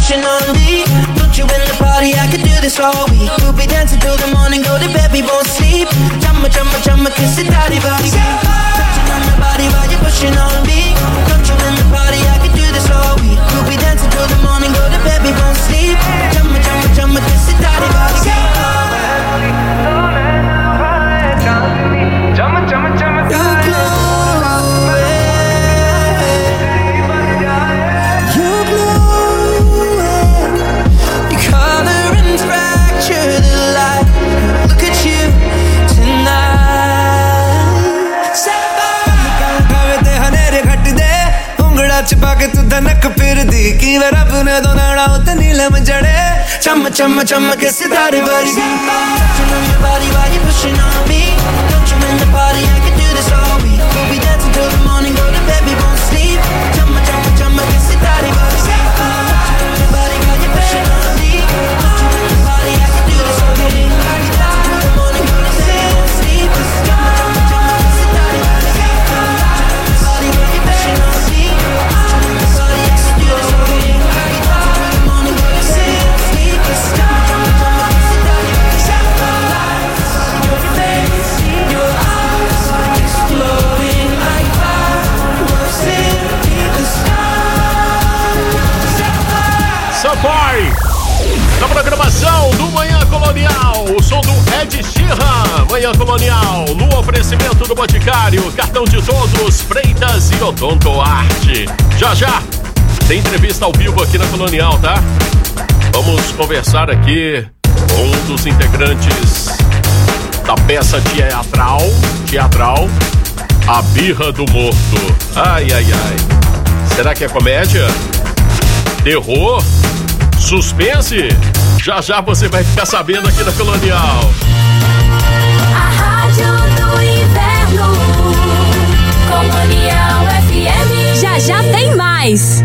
pushing on me. Don't you in the party, I could do this all week. We'll be dancing till the morning, go to bed, we won't sleep. Chumma, chumma, chumma, kiss it, daddy, body. Touching on my body while you're pushing on me. Don't you in the party, I could do this all week. We'll be dancing till the morning, go to bed, we won't sleep. Chumma, chumma, chumma, kiss it, daddy, body. Chumma, chumma, chumma, छुपा के तू धनक फिर दी की वे रब ने दो नाड़ा उते नीलम जड़े चम चम चम के सितारे बरसी touching on your body while you're pushing on me. Don't you in the party, I can do this all week. We'll be dancing till the morning, go to bed, we won't sleep. Chum chum chum के सितारे बरसी touching on your body while you're pushing on me. Don't you in the party, I can do this all week. We'll be dancing till the morning, go to bed, we won't sleep. Chum chum chum के सितारे बरसी touching on your body while you're pushing on me. Safari, na programação do Manhã Colonial, o som do Ed Sheeran. Manhã Colonial, no oferecimento do Boticário, Cartão de Todos, Freitas e Odonto Arte. Já tem entrevista ao vivo aqui na Colonial, tá? Vamos conversar aqui com um dos integrantes da peça teatral A Birra do Morto. Ai, ai, ai. Será que é comédia? Terror? Suspense? Já você vai ficar sabendo aqui na Colonial. A Rádio do Inverno, Colonial FM. Já tem mais.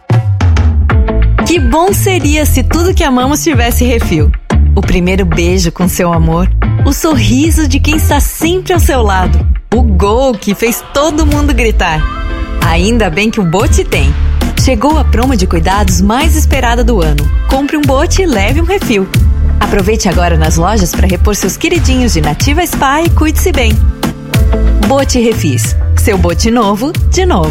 Que bom seria se tudo que amamos tivesse refil. O primeiro beijo com seu amor, o sorriso de quem está sempre ao seu lado, o gol que fez todo mundo gritar. Ainda bem que o Bote tem. Chegou a promo de cuidados mais esperada do ano. Compre um Bote e leve um refil. Aproveite agora nas lojas para repor seus queridinhos de Nativa Spa e cuide-se bem. Bote Refis. Seu Bote novo, de novo.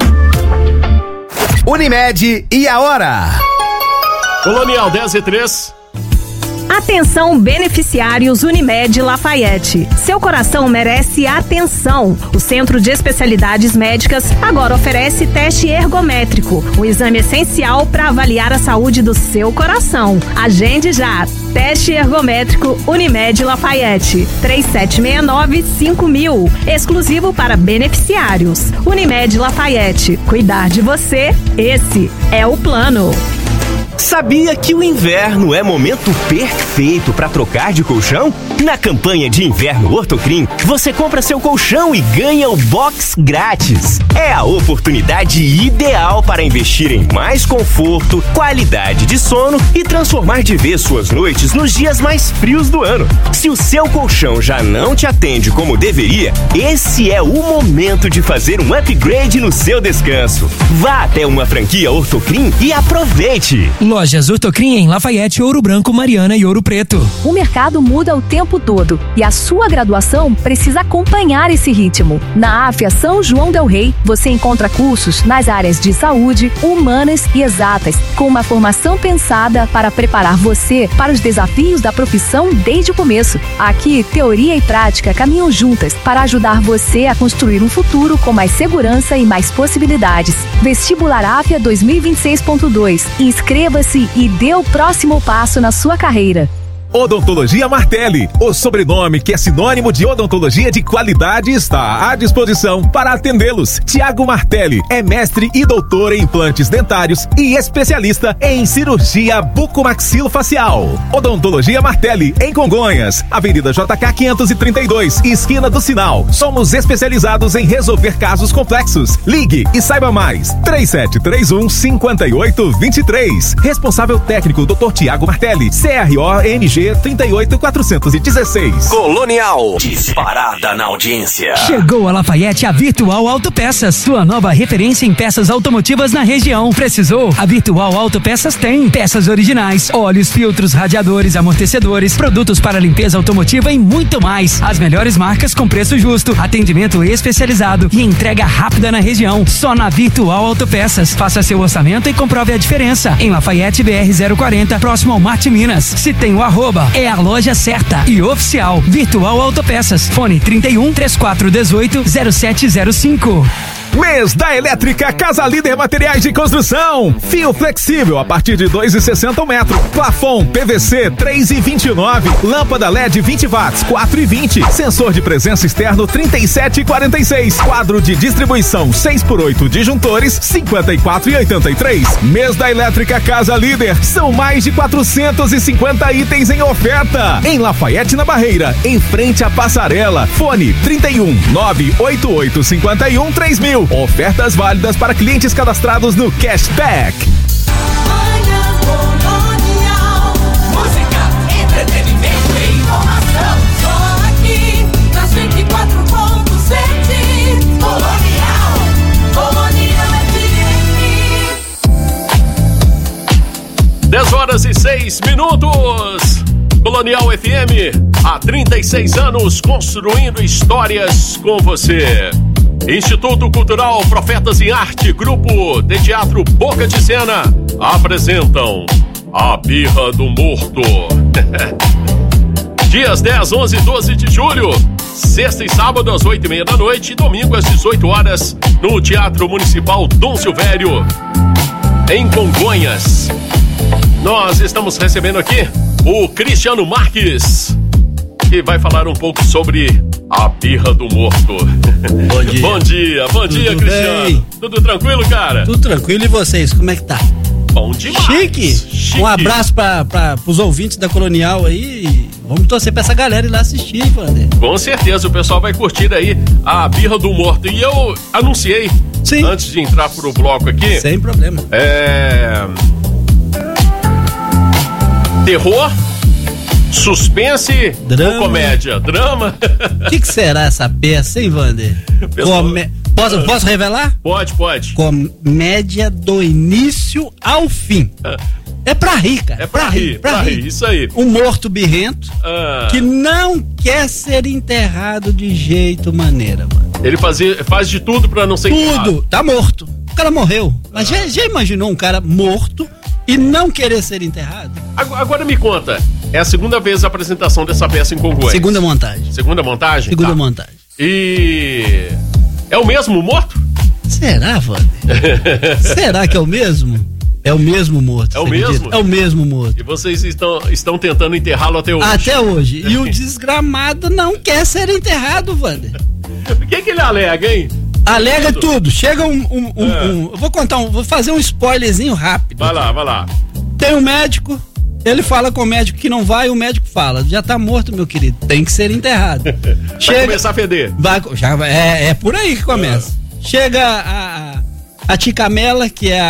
Unimed e a hora? Colonial 10:03. Atenção, beneficiários Unimed Lafayette. Seu coração merece atenção. O Centro de Especialidades Médicas agora oferece teste ergométrico, um exame essencial para avaliar a saúde do seu coração. Agende já. Teste ergométrico Unimed Lafayette. 3769-5000. Exclusivo para beneficiários. Unimed Lafayette. Cuidar de você, esse é o plano. Sabia que o inverno é momento perfeito para trocar de colchão? Na campanha de inverno Ortocrim, você compra seu colchão e ganha o box grátis. É a oportunidade ideal para investir em mais conforto, qualidade de sono e transformar de vez suas noites nos dias mais frios do ano. Se o seu colchão já não te atende como deveria, esse é o momento de fazer um upgrade no seu descanso. Vá até uma franquia Ortocrim e aproveite! Lojas Ortocrim em Lafayette, Ouro Branco, Mariana e Ouro Preto. O mercado muda o tempo todo e a sua graduação precisa acompanhar esse ritmo. Na AFIA São João del Rei, você encontra cursos nas áreas de saúde, humanas e exatas, com uma formação pensada para preparar você para os desafios da profissão desde o começo. Aqui, teoria e prática caminham juntas para ajudar você a construir um futuro com mais segurança e mais possibilidades. Vestibular AFIA 2026.2. Inscreva-se e dê o próximo passo na sua carreira. Odontologia Martelli, o sobrenome que é sinônimo de odontologia de qualidade, está à disposição para atendê-los. Tiago Martelli é mestre e doutor em implantes dentários e especialista em cirurgia bucomaxilofacial. Odontologia Martelli, em Congonhas, Avenida JK 532, esquina do Sinal. Somos especializados em resolver casos complexos. Ligue e saiba mais. 3731-5823. Responsável técnico Dr. Tiago Martelli, CRO-NG CROP 38416. Colonial, disparada na audiência. Chegou a Lafayette a Virtual Autopeças, sua nova referência em peças automotivas na região. Precisou? A Virtual Autopeças tem peças originais, óleos, filtros, radiadores, amortecedores, produtos para limpeza automotiva e muito mais. As melhores marcas com preço justo, atendimento especializado e entrega rápida na região. Só na Virtual Autopeças. Faça seu orçamento e comprove a diferença. Em Lafayette BR 040, próximo ao Marte Minas. Se tem o arroba, é a loja certa e oficial. Virtual Autopeças. Fone 31 3418 0705. Mês da Elétrica Casa Líder Materiais de Construção. Fio flexível a partir de 2,60 o metro. Plafon PVC 3,29. Lâmpada LED 20 watts 4,20. Sensor de presença externo 37,46. Quadro de distribuição 6x8 disjuntores 54,83. Mês da Elétrica Casa Líder. São mais de 450 itens em oferta. Em Lafayette na Barreira, em frente à passarela. Fone 31 98851 3000. Ofertas válidas para clientes cadastrados no Cashback. Manhã Colonial. Música, entretenimento e informação. Só aqui, nas 24.7. Colonial FM. 10h06. Colonial FM, há 36 anos construindo histórias com você. Instituto Cultural Profetas em Arte, Grupo de Teatro Boca de Cena, apresentam A Birra do Morto. Dias 10, 11 e 12 de julho, sexta e sábado às 8h30 da noite e domingo às 18 horas, no Teatro Municipal Dom Silvério, em Congonhas. Nós estamos recebendo aqui o Cristiano Marques, que vai falar um pouco sobre A Birra do Morto. Bom dia. Bom dia, Cristiano. Bem? Tudo tranquilo, cara? Tudo tranquilo, e vocês, como é que tá? Bom demais. Chique. Um abraço pros ouvintes da Colonial aí. Vamos torcer pra essa galera ir lá assistir, Wander. Com certeza, o pessoal vai curtir aí A Birra do Morto. E eu anunciei, sim, antes de entrar pro bloco aqui. Sem problema. Terror, suspense, drama, ou comédia? Drama? O que será essa peça, hein, Wander? Posso revelar? Pode. Comédia do início ao fim. É pra rir, cara. É pra rir, isso aí. Um morto birrento que não quer ser enterrado de jeito maneira, mano. Ele faz de tudo pra não ser enterrado. Tudo, tá morto. O cara morreu. Mas já imaginou um cara morto e não querer ser enterrado? Agora me conta, é a segunda vez a apresentação dessa peça em Congonhas? Segunda montagem. Segunda montagem? Segunda montagem. E é o mesmo morto? Será, Wander? Será que é o mesmo? É o mesmo morto. É o mesmo? Acredita? É o mesmo morto. E vocês estão tentando enterrá-lo até hoje? Até hoje. E o desgramado não quer ser enterrado, Wander. O que ele alega, hein? Alega tudo. Chega eu vou fazer um spoilerzinho rápido. Vai lá. Tem um médico, ele fala com o médico que não vai, o médico fala: já tá morto, meu querido, tem que ser enterrado. Vai começar a feder. É por aí que começa. Chega a Ticamela, que é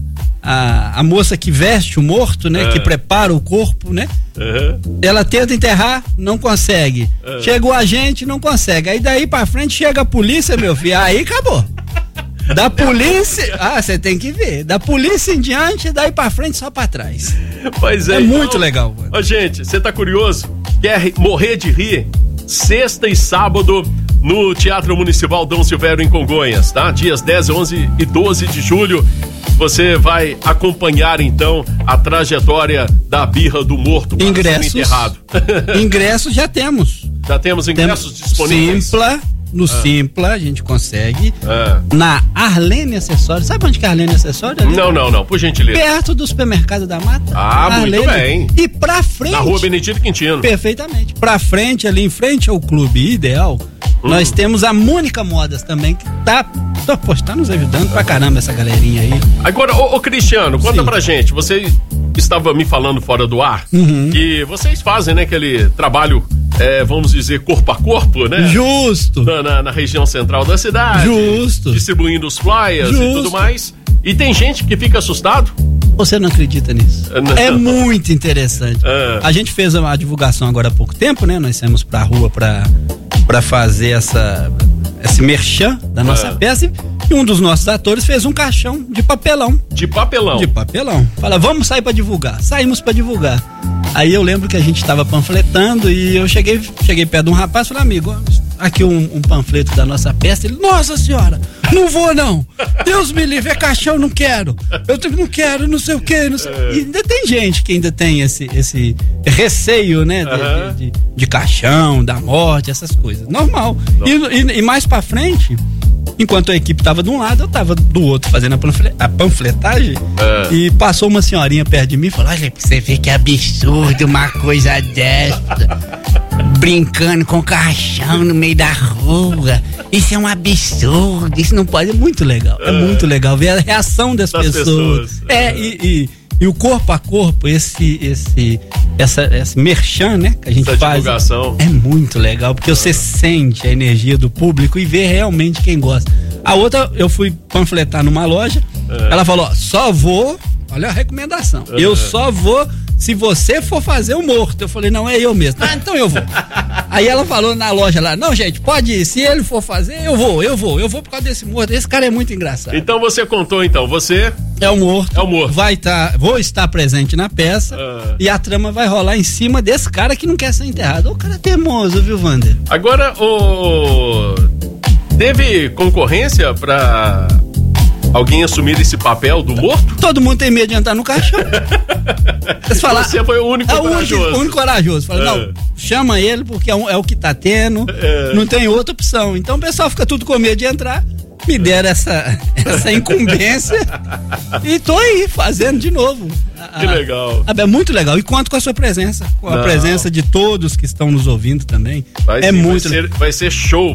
a moça que veste o morto, né? Que prepara o corpo, né? Ela tenta enterrar, não consegue. Chega o agente, não consegue. Aí daí pra frente chega a polícia, meu filho. Aí acabou. Da polícia, você tem que ver. Da polícia em diante, daí pra frente, só pra trás. Pois é. É muito legal, mano. Ó, gente, você tá curioso? Quer morrer de rir? Sexta e sábado no Teatro Municipal Dom Silvério em Congonhas, tá? Dias 10, 11 e 12 de julho. Você vai acompanhar, então, a trajetória da Birra do Morto para ser enterrado. Ingressos já temos. Já temos ingressos disponíveis? No Simpla, a gente consegue. Na Arlene Acessórios. Sabe onde que é a Arlene Acessórios? Não, por gentileza. Perto do supermercado da Mata. Arlene. Muito bem. E pra frente. Na Rua Benedito Quintino. Perfeitamente. Pra frente, ali em frente ao Clube Ideal, nós temos a Mônica Modas também, que tá nos ajudando pra caramba essa galerinha aí. Agora, ô Cristiano, conta pra gente. Você estava me falando fora do ar que vocês fazem, né, aquele trabalho, vamos dizer, corpo a corpo, né? Justo. Na região central da cidade. Justo. Distribuindo os flyers e tudo mais. E tem gente que fica assustado? Você não acredita nisso? Não. É muito interessante. A gente fez uma divulgação agora há pouco tempo, né? Nós saímos pra rua pra fazer esse merchan da nossa peça. E um dos nossos atores fez um caixão de papelão. De papelão? De papelão. Fala, vamos sair pra divulgar. Saímos pra divulgar. Aí eu lembro que a gente tava panfletando e eu cheguei perto de um rapaz e falei, amigo, aqui um panfleto da nossa peça. Ele, nossa senhora, não vou não. Deus me livre, é caixão, não quero. Eu não quero, não sei o quê. E ainda tem gente que ainda tem esse receio, né? De caixão, da morte, essas coisas. Normal. E mais pra frente, enquanto a equipe tava de um lado, eu tava do outro fazendo a panfletagem. E passou uma senhorinha perto de mim e falou, olha, pra você ver que absurdo uma coisa dessa. Brincando com caixão no meio da rua. Isso é um absurdo. Isso não pode. É muito legal. É muito legal ver a reação das pessoas. E o corpo a corpo, esse merchan, né? Que a gente faz. Divulgação. É muito legal, porque você sente a energia do público e vê realmente quem gosta. A outra, eu fui panfletar numa loja. Ela falou: ó, só vou. Olha a recomendação. Eu só vou se você for fazer o morto. Eu falei, não, é eu mesmo. Ah, então eu vou. Aí ela falou na loja lá, não, gente, pode ir. Se ele for fazer, eu vou por causa desse morto. Esse cara é muito engraçado. Então você contou, você... É o morto. É o morto. Vou estar presente na peça e a trama vai rolar em cima desse cara que não quer ser enterrado. O cara é teimoso, viu, Wander? Agora, teve concorrência pra alguém assumir esse papel do morto? Todo mundo tem medo de entrar no caixão. Você foi o único corajoso. O único corajoso. Fala, não, chama ele porque é o que tá tendo, não tem outra opção. Então o pessoal fica tudo com medo de entrar. Me deram essa incumbência e tô aí fazendo de novo. Que legal. É muito legal. E conto com a sua presença, com a presença de todos que estão nos ouvindo também. Vai ser show.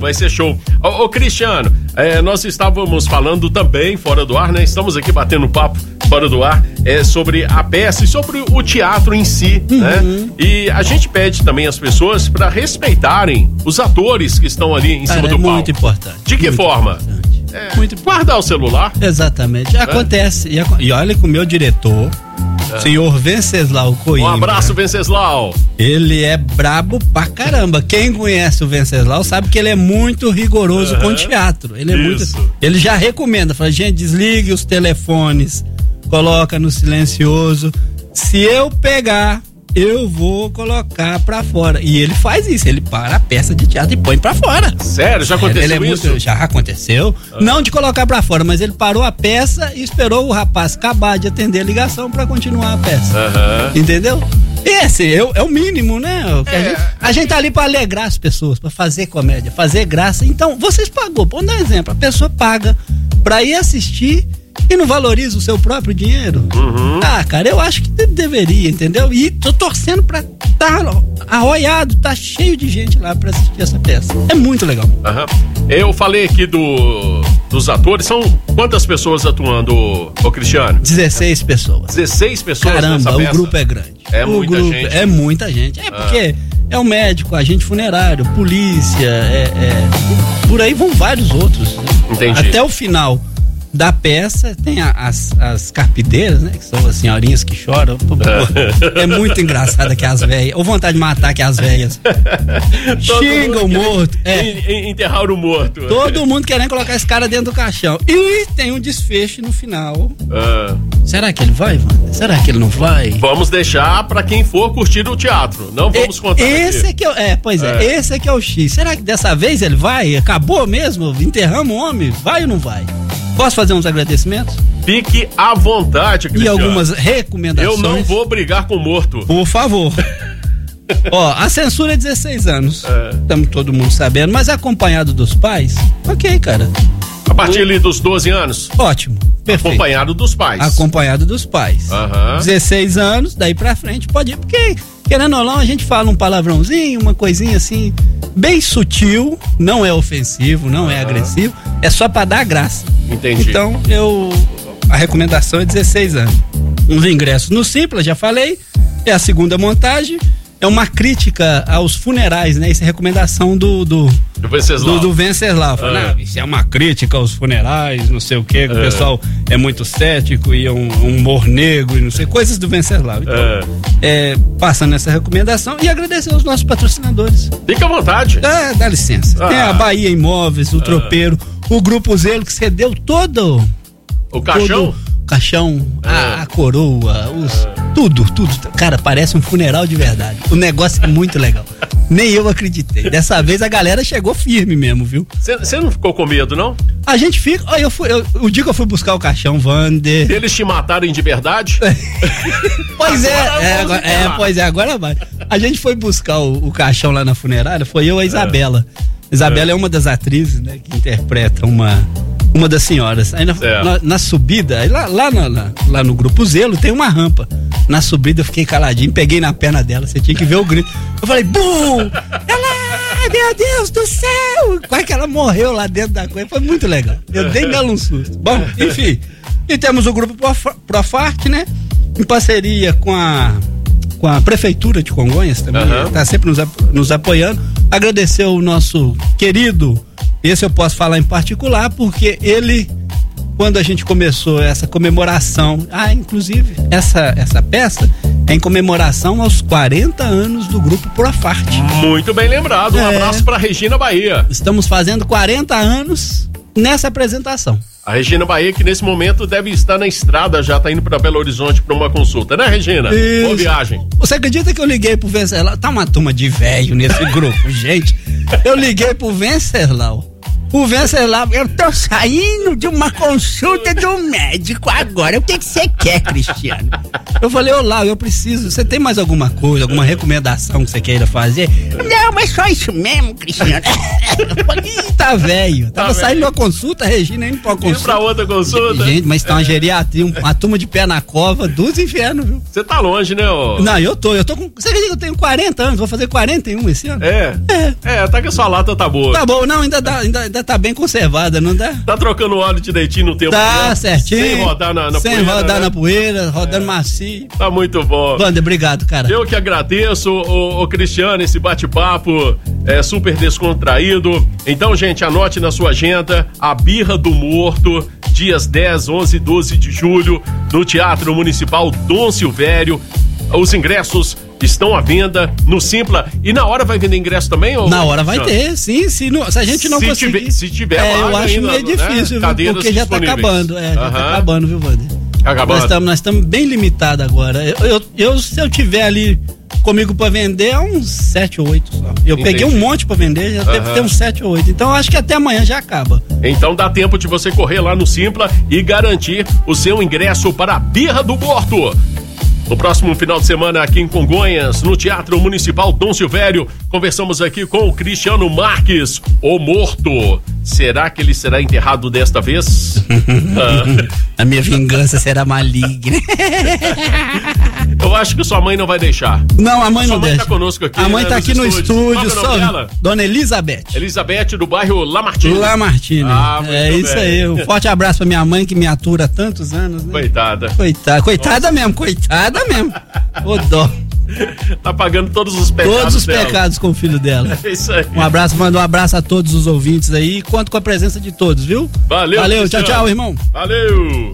Ô Cristiano, nós estávamos falando também fora do ar, né? Estamos aqui batendo papo fora do ar sobre a peça e sobre o teatro em si, né? E a gente pede também às pessoas para respeitarem os atores que estão ali em cima do palco. É muito importante. De que forma? Guardar o celular. Exatamente. Acontece. E olha que o meu diretor, senhor Venceslau Coimbra. Um abraço, Venceslau. Ele é brabo pra caramba. Quem conhece o Venceslau sabe que ele é muito rigoroso com teatro. Ele já recomenda, fala, gente, desligue os telefones, coloca no silencioso. Se eu pegar, eu vou colocar pra fora. E ele faz isso, ele para a peça de teatro e põe pra fora. Sério? Já aconteceu isso? Já aconteceu. Não de colocar pra fora, mas ele parou a peça e esperou o rapaz acabar de atender a ligação pra continuar a peça. Entendeu? Esse é o mínimo, né? A gente tá ali pra alegrar as pessoas, pra fazer comédia, fazer graça. Então, vocês pagou, vamos dar um exemplo. A pessoa paga pra ir assistir e não valoriza o seu próprio dinheiro. Cara, eu acho que deveria, entendeu? E tô torcendo pra tá arroiado, tá cheio de gente lá pra assistir essa peça. É muito legal. Eu falei aqui dos atores, são quantas pessoas atuando, ô Cristiano? 16 pessoas. 16 pessoas. Caramba, o grupo é grande. É muita gente. É muita gente. É porque é o médico, agente funerário, polícia, por aí vão vários outros. Entendi. Até o final da peça tem as carpideiras, né? Que são as senhorinhas que choram. É muito engraçado que as velhas, ou vontade de matar que as velhas xingam o morto. Enterrar o morto. Todo mundo querendo colocar esse cara dentro do caixão. E tem um desfecho no final. Será que ele vai, Wander? Será que ele não vai? Vamos deixar pra quem for curtir o teatro. Não vamos contar esse aqui. Esse aqui é o X. Será que dessa vez ele vai? Acabou mesmo? Enterramos o homem? Vai ou não vai? Posso fazer uns agradecimentos? Fique à vontade, Cristiano. E algumas recomendações. Eu não vou brigar com o morto. Por favor. A censura é 16 anos. Estamos todo mundo sabendo, mas acompanhado dos pais, ok, cara. A partir ali dos 12 anos? Ótimo, perfeito. Acompanhado dos pais. Acompanhado dos pais. 16 anos, daí pra frente pode ir, porque querendo ou não, a gente fala um palavrãozinho, uma coisinha assim, bem sutil, não é ofensivo, não é agressivo, é só pra dar graça. Entendi. Então, a recomendação é 16 anos. Os ingressos no Simpla, já falei, é a segunda montagem, é uma crítica aos funerais, né? Essa é a recomendação do Do Venceslau. Não, isso é uma crítica aos funerais, não sei o quê, que o pessoal é muito cético e é um humor negro e não sei, coisas do Venceslau. Então, passando essa recomendação e agradecer aos nossos patrocinadores. Fica à vontade. Dá licença. Tem a Bahia Imóveis, o Tropeiro, o Grupo Zelo, que cedeu todo o caixão? Caixão, a coroa, tudo. Cara, parece um funeral de verdade. O negócio é muito legal. Nem eu acreditei. Dessa vez a galera chegou firme mesmo, viu? Você não ficou com medo, não? A gente fica. O dia que eu fui buscar o caixão, Wander. Eles te matarem de verdade? Pois agora vai. A gente foi buscar o caixão lá na funerária, foi eu e a Isabela. Isabela é uma das atrizes, né, que interpreta uma das senhoras. Aí na subida, aí lá no Grupo Zelo tem uma rampa. Na subida eu fiquei caladinho, peguei na perna dela, você tinha que ver o grito. Eu falei, bum! Ela, meu Deus do céu! Quase que ela morreu lá dentro da coisa, foi muito legal. Eu dei nela um susto. Bom, enfim, e temos o Grupo Profart, né? Em parceria com a Prefeitura de Congonhas também, tá sempre nos apoiando. Agradecer o nosso querido, esse eu posso falar em particular, porque ele, quando a gente começou essa comemoração, inclusive, essa peça é em comemoração aos 40 anos do Grupo Profart. Muito bem lembrado, um abraço pra Regina Bahia. Estamos fazendo 40 anos nessa apresentação. A Regina Bahia, que nesse momento deve estar na estrada, já tá indo pra Belo Horizonte pra uma consulta, né, Regina? Isso. Boa viagem. Você acredita que eu liguei pro Venceslau? Tá uma turma de velho nesse grupo, gente. Eu liguei pro Venceslau. O Venceslau, eu tô saindo de uma consulta do médico agora. O que você quer, Cristiano? Eu falei, olá, eu preciso. Você tem mais alguma coisa, alguma recomendação que você queira fazer? Não, mas só isso mesmo, Cristiano. Eu falei, tá velho. Tava saindo de uma consulta, Regina indo pra uma consulta. Indo pra outra consulta. Gente, mas tá uma geriatria, uma turma de pé na cova dos infernos, viu? Você tá longe, né, ô? Não, eu tô com. Você acredita que eu tenho 40 anos? Vou fazer 41 esse ano? Tá que a sua lata tá boa. Tá bom, não, ainda tá bem conservada, não dá? Tá trocando óleo direitinho no tempo. Tá, né? certinho. Sem rodar na poeira. Sem rodar na poeira, rodando macio. Tá muito bom. Wander, obrigado, cara. Eu que agradeço, o Cristiano, esse bate-papo é super descontraído. Então, gente, anote na sua agenda a Birra do Morto, dias 10, 11 e 12 de julho, no Teatro Municipal Dom Silvério. Os ingressos estão à venda no Simpla. E na hora vai vender ingresso também? Ou... Na hora vai ter, sim. Se a gente não conseguir... Se tiver eu acho ainda, meio difícil, né? Viu? Porque já tá acabando. Já tá acabando, viu, Wander? Acabando. Nós estamos bem limitados agora. Se eu tiver ali comigo pra vender, é uns 7 ou 8 só. Eu peguei um monte pra vender, já deve ter uns 7 ou 8. Então eu acho que até amanhã já acaba. Então dá tempo de você correr lá no Simpla e garantir o seu ingresso para a Birra do Morto. No próximo final de semana aqui em Congonhas, no Teatro Municipal Dom Silvério, conversamos aqui com o Cristiano Marques, o morto. Será que ele será enterrado desta vez? A minha vingança será maligna. Eu acho que sua mãe não vai deixar. Não, a mãe não deixa. Tá conosco aqui. A mãe tá aqui no estúdio. Só Dona Elizabeth. Elizabeth, do bairro Lamartine. Lamartine. É isso aí. Um forte abraço pra minha mãe que me atura há tantos anos, né? Coitada mesmo. Ô dó. Tá pagando todos os pecados. Todos os pecados com o filho dela. É isso aí. Manda um abraço a todos os ouvintes aí. Conto com a presença de todos, viu? Valeu, tchau, irmão. Valeu.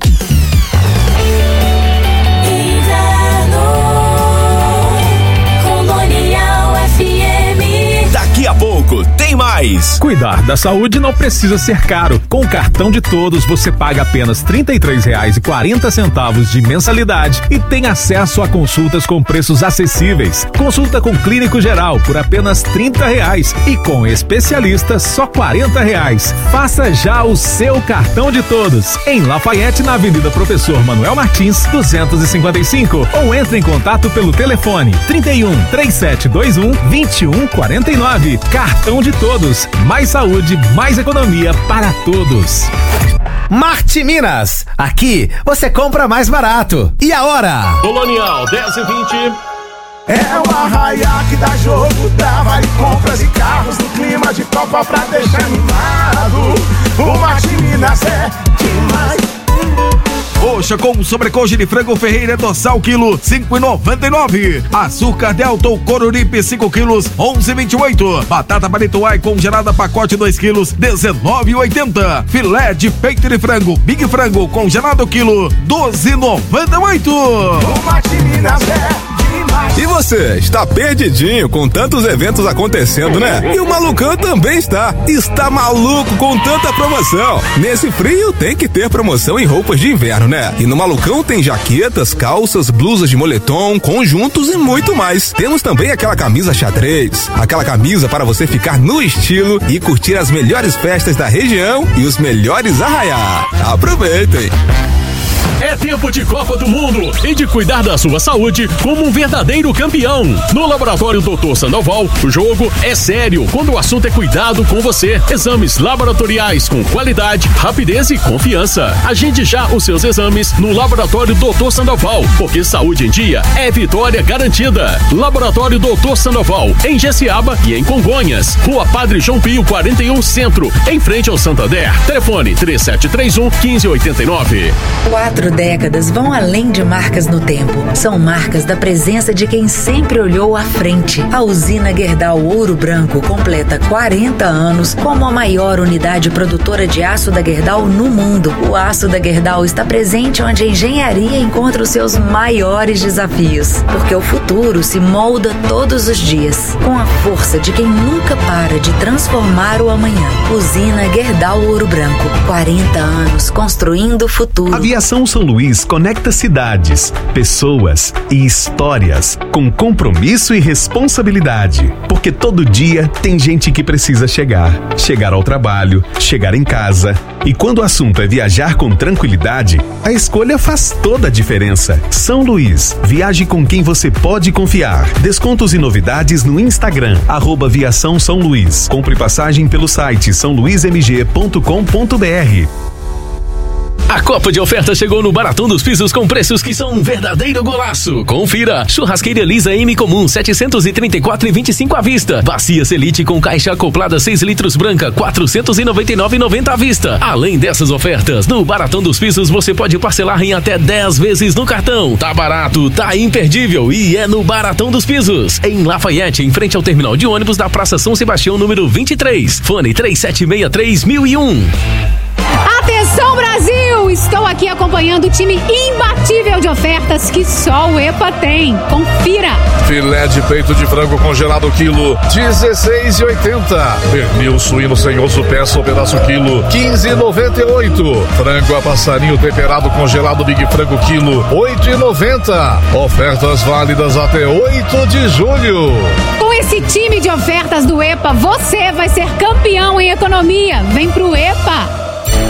Daqui a pouco tem mais. Cuidar da saúde não precisa ser caro. Com o cartão de todos, você paga apenas R$ 33,40 de mensalidade e tem acesso a consultas com preços acessíveis. Consulta com clínico geral por apenas R$ 30 e com especialistas só R$ 40. Faça já o seu cartão de todos em Lafayette, na Avenida Professor Manuel Martins, 255, ou entre em contato pelo telefone 31 3721 2149. Cartão de todos. Mais saúde, mais economia para todos. Marte Minas. Aqui você compra mais barato. E a hora? Colonial 10h20. É o Arraiá que dá jogo, dá vale compras e carros no clima de Copa pra deixar animado. O Marte Minas é demais. Coxa com sobrecoxa de frango Ferreira dorsal quilo 5,99. Açúcar Delta Coruripe 5 quilos 11,28. Batata palituai congelada pacote 2 quilos 19,80. Filé de peito de frango Big Frango congelado quilo 12,98. E você, está perdidinho com tantos eventos acontecendo, né? E o Malucão também está. Está maluco com tanta promoção. Nesse frio tem que ter promoção em roupas de inverno, né? E no Malucão tem jaquetas, calças, blusas de moletom, conjuntos e muito mais. Temos também aquela camisa xadrez, aquela camisa para você ficar no estilo e curtir as melhores festas da região e os melhores arraiá. Aproveitem! É tempo de Copa do Mundo e de cuidar da sua saúde como um verdadeiro campeão. No Laboratório Dr. Sandoval, o jogo é sério quando o assunto é cuidado com você. Exames laboratoriais com qualidade, rapidez e confiança. Agende já os seus exames no Laboratório Dr. Sandoval, porque saúde em dia é vitória garantida. Laboratório Dr. Sandoval, em Jessiaba e em Congonhas. Rua Padre João Pio, 41 Centro, em frente ao Santander. Telefone 3731-1589. 4 décadas vão além de marcas no tempo. São marcas da presença de quem sempre olhou à frente. A usina Gerdau Ouro Branco completa 40 anos como a maior unidade produtora de aço da Gerdau no mundo. O aço da Gerdau está presente onde a engenharia encontra os seus maiores desafios. Porque o futuro se molda todos os dias, com a força de quem nunca para de transformar o amanhã. Usina Gerdau Ouro Branco. 40 anos construindo o futuro. Aviação São Luís conecta cidades, pessoas e histórias com compromisso e responsabilidade. Porque todo dia tem gente que precisa chegar ao trabalho, chegar em casa. E quando o assunto é viajar com tranquilidade, a escolha faz toda a diferença. São Luís, viaje com quem você pode confiar. Descontos e novidades no Instagram, @Viação São Luís. Compre passagem pelo site saoluizmg.com.br. A Copa de Oferta chegou no Baratão dos Pisos com preços que são um verdadeiro golaço. Confira. Churrasqueira Lisa M Comum 734,25 à vista. Bacia Selite com caixa acoplada 6 litros branca 499,90 à vista. Além dessas ofertas, no Baratão dos Pisos você pode parcelar em até 10 vezes no cartão. Tá barato, tá imperdível e é no Baratão dos Pisos. Em Lafayette, em frente ao terminal de ônibus da Praça São Sebastião, número 23. Fone 3763-1001. Atenção, Brasil! Estou aqui acompanhando o time imbatível de ofertas que só o EPA tem. Confira! Filé de peito de frango congelado quilo 16,80. Pernil suíno sem osso peça ou pedaço quilo 15,98. Frango a passarinho temperado congelado Big Frango quilo 8,90. Ofertas válidas até 8 de julho. Com esse time de ofertas do EPA, você vai ser campeão em economia. Vem pro EPA!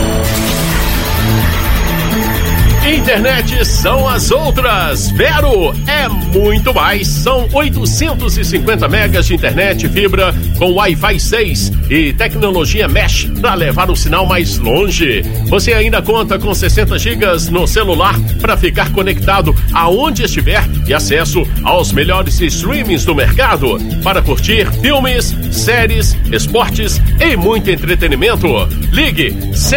Internet são as outras. Vero é muito mais. São 850 megas de internet fibra com Wi-Fi 6 e tecnologia Mesh para levar o sinal mais longe. Você ainda conta com 60 gigas no celular para ficar conectado aonde estiver e acesso aos melhores streamings do mercado para curtir filmes, séries, esportes e muito entretenimento. Ligue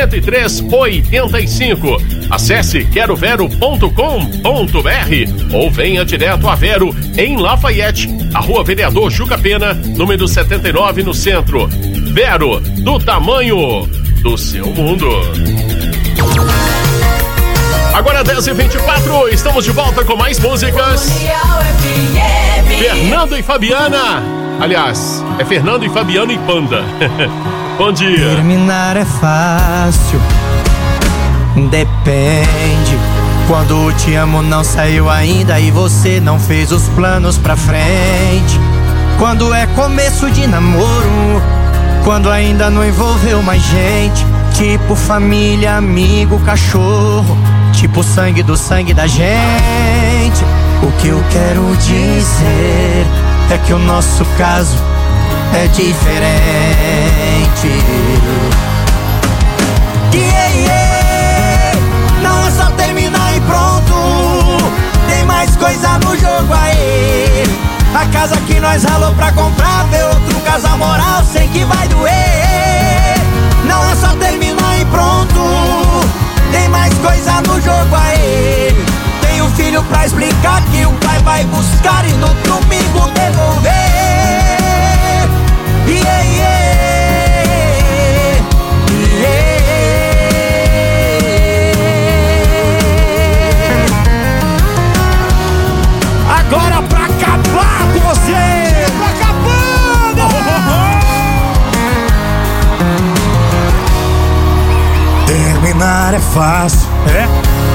10385. Acesse querovero.com.br ou venha direto a Vero em Lafayette, a Rua Vereador Juca Pena, número 79 no centro. Vero, do tamanho do seu mundo. Agora 10h24, estamos de volta com mais músicas. Fernando e Fabiana. Aliás, é Fernando e Fabiano e Panda. Bom dia. Terminar é fácil, depende. Quando o te amo não saiu ainda e você não fez os planos pra frente. Quando é começo de namoro, quando ainda não envolveu mais gente. Tipo família, amigo, cachorro, tipo sangue do sangue da gente. O que eu quero dizer é que o nosso caso é diferente. Não é só terminar e pronto, tem mais coisa no jogo aí. A casa que nós ralou pra comprar, ver outro casal moral, sei que vai doer. Não é só terminar e pronto, tem mais coisa no jogo aí. pra explicar que o pai vai buscar e no domingo devolver. Yeah, yeah, yeah. Agora pra acabar com você. Pra acabando. Terminar é fácil, é?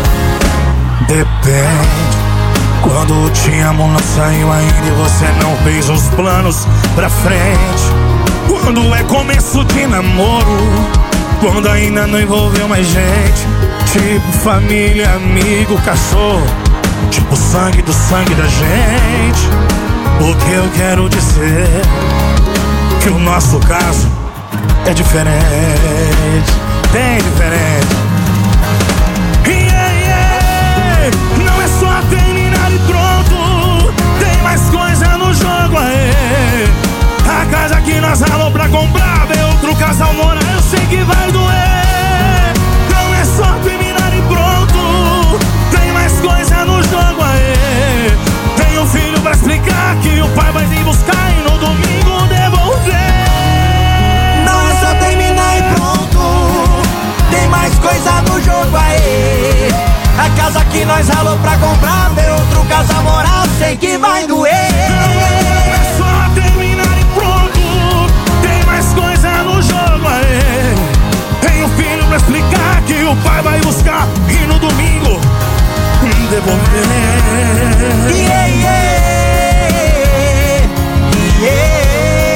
Depende. Quando te amo não saiu ainda e você não fez os planos pra frente. Quando é começo de namoro, quando ainda não envolveu mais gente. Tipo família, amigo, cachorro, tipo sangue do sangue da gente. O que eu quero dizer que o nosso caso é diferente, bem diferente. Yeah, yeah. Não é só terminar e pronto, tem mais coisa no jogo aí. A casa que nós ralou pra comprar, ver outro casal morar, eu sei que vai doer. Não é só terminar e pronto, tem mais coisa no jogo aí. Tem um filho pra explicar que o pai vai vir buscar e no domingo devolver. Não é só terminar e pronto, tem mais coisa no jogo aí. A casa que nós ralou pra comprar, ver outro casal morar, eu sei que vai doer. Não é só terminar e pronto, tem mais coisa no jogo aí. Tem um filho pra explicar que o pai vai buscar e no domingo devolver. Yeah, yeah, yeah.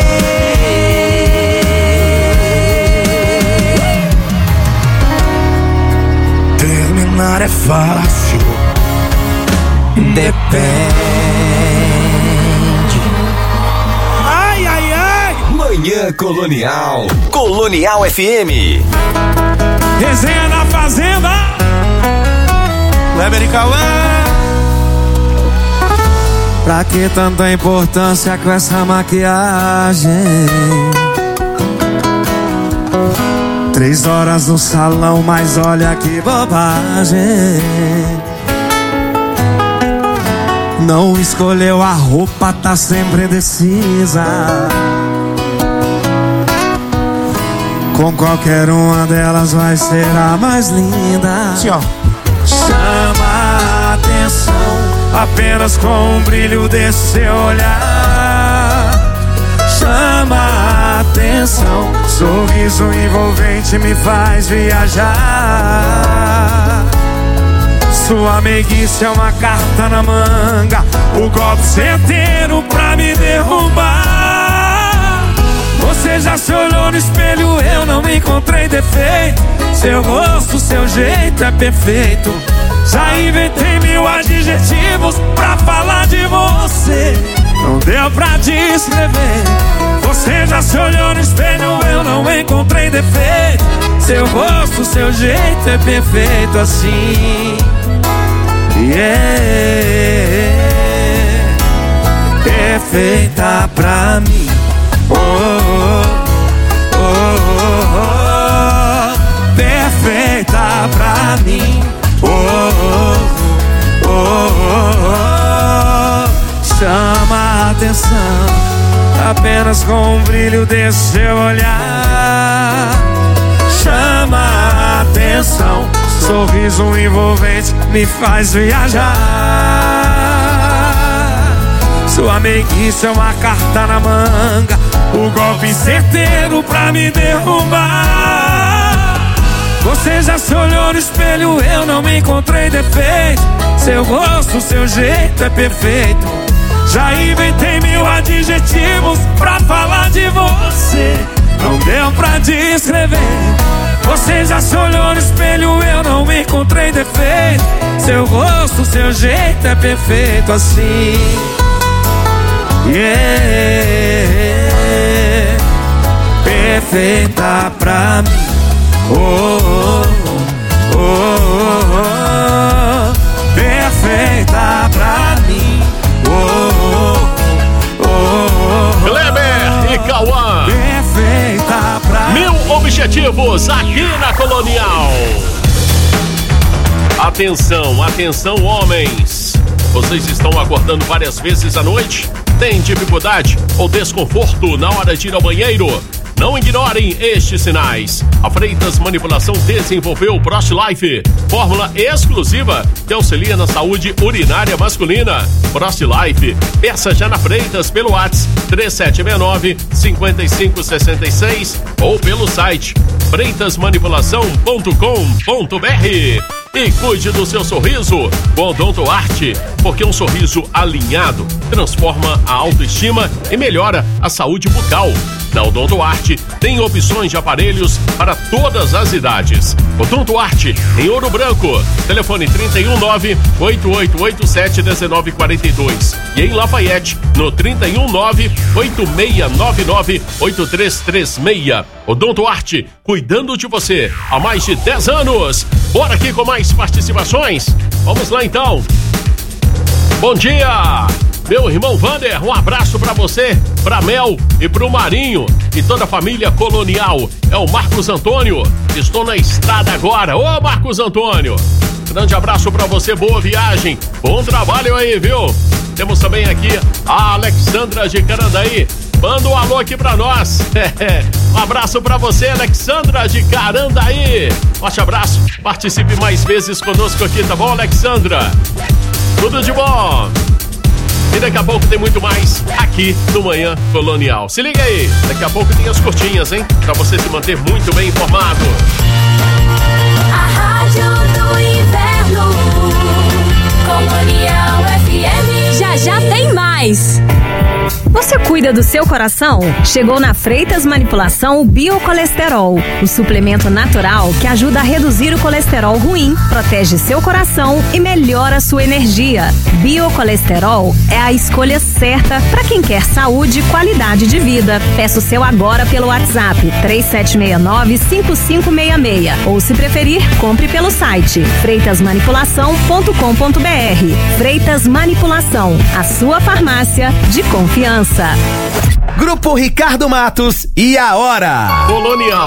Terminar é fácil, depende. Ai, ai, ai. Manhã Colonial. Colonial FM. Resenha na Fazenda. Kleber e Cauã. Pra que tanta importância com essa maquiagem? 3 horas no salão, mas olha que bobagem. Não escolheu a roupa, tá sempre indecisa. Com qualquer uma delas vai ser a mais linda. Sim, ó. Chama a atenção apenas com o brilho desse seu olhar. Chama a atenção, sorriso envolvente me faz viajar. Sua meiguice é uma carta na manga, o golpe certeiro pra me derrubar. Você já se olhou no espelho, eu não encontrei defeito. Seu rosto, seu jeito é perfeito. Já inventei 1000 adjetivos pra falar de você. Não deu pra descrever. Você já se olhou no espelho, eu não encontrei defeito. Seu rosto, seu jeito é perfeito assim. Yeah, perfeita pra mim. Oh, oh, oh, oh, oh. Perfeita pra mim. Oh, oh, oh, oh, oh. Chama a atenção apenas com o brilho desse seu olhar. Chama a atenção, sorriso envolvente me faz viajar. Sua meiguice é uma carta na manga, o golpe certeiro pra me derrubar. Você já se olhou no espelho, eu não encontrei defeito. Seu rosto, seu jeito é perfeito. Já inventei 1000 adjetivos pra falar de você. Não deu pra descrever. Você já se olhou no espelho, eu não encontrei defeito. Seu rosto, seu jeito é perfeito assim. Yeah, perfeita pra mim. Oh, oh, oh, oh, oh. Perfeita pra mim. Oh, oh, oh, oh. Kleber e Cauã. Perfeita pra mim. 1000 objetivos aqui na Colonial. Atenção, atenção, homens. Vocês estão acordando várias vezes à noite? Tem dificuldade ou desconforto na hora de ir ao banheiro? Não ignorem estes sinais. A Freitas Manipulação desenvolveu o Prost Life, fórmula exclusiva que auxilia na saúde urinária masculina. Prost Life, peça já na Freitas pelo WhatsApp 3769-5566 ou pelo site freitasmanipulação.com.br. E cuide do seu sorriso com Odonto Arte, porque um sorriso alinhado transforma a autoestima e melhora a saúde bucal. Na Odonto Arte tem opções de aparelhos para todas as idades. Odonto Arte em Ouro Branco, telefone 319-8887-1942 e em Lafayette no 319-8699-8336. Odonto Arte, cuidando de você há mais de 10 anos. Bora aqui com mais participações? Vamos lá então. Bom dia, meu irmão Vander, um abraço pra você, pra Mel e pro Marinho e toda a família Colonial. É o Marcos Antônio, estou na estrada agora. Ô Marcos Antônio, grande abraço pra você, boa viagem, bom trabalho aí, viu? Temos também aqui a Alexandra de Carandaí. Manda um alô aqui pra nós. Um abraço pra você, Alexandra de Carandaí. Forte abraço, participe mais vezes conosco aqui, tá bom, Alexandra? Tudo de bom. E daqui a pouco tem muito mais aqui no Manhã Colonial. Se liga aí, daqui a pouco tem as curtinhas, hein? Pra você se manter muito bem informado. A Rádio do Inverno, Colonial FM. Já tem mais. Você cuida do seu coração? Chegou na Freitas Manipulação o Biocolesterol, o suplemento natural que ajuda a reduzir o colesterol ruim, protege seu coração e melhora sua energia. Biocolesterol é a escolha certa para quem quer saúde e qualidade de vida. Peça o seu agora pelo WhatsApp 3769-5566 ou, se preferir, compre pelo site freitasmanipulação.com.br. Freitas Manipulação, a sua farmácia de confiança. Grupo Ricardo Matos e a hora. Colonial